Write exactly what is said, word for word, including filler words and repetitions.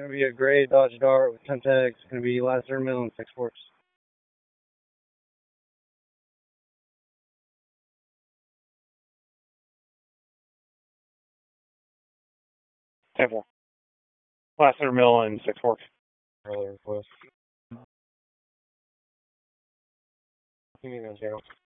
gonna be a gray Dodge Dart with Temtex. It's gonna be last third middle and six forks. ten four. Last third middle and six forks. Early request. Give me those zero.